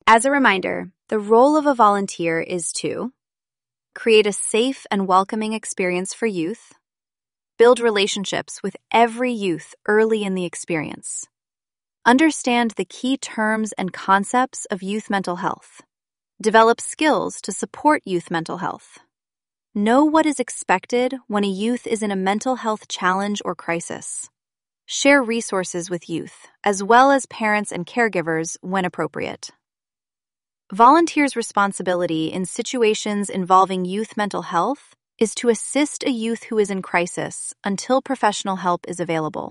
As a reminder, the role of a volunteer is to create a safe and welcoming experience for youth, build relationships with every youth early in the experience, understand the key terms and concepts of youth mental health, develop skills to support youth mental health, know what is expected when a youth is in a mental health challenge or crisis, share resources with youth, as well as parents and caregivers when appropriate. Volunteers' responsibility in situations involving youth mental health is to assist a youth who is in crisis until professional help is available.